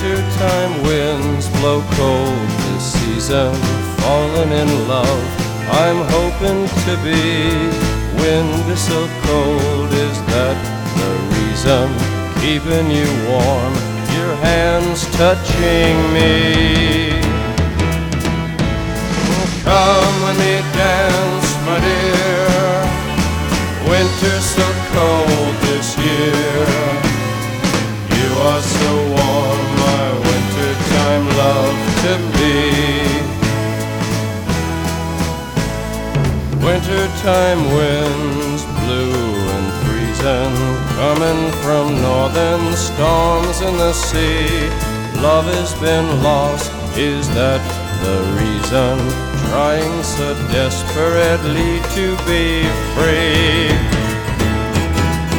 Wintertime winds blow cold this season, falling in love I'm hoping to be. Wind is so cold, is that the reason? Keeping you warm, your hands touching me. Come let me dance, my dear. Winter's so cold this year. You are so warm, my wintertime love to be. Wintertime winds blue and freezing, coming from northern storms in the sea. Love has been lost, is that the reason? Trying so desperately to be free.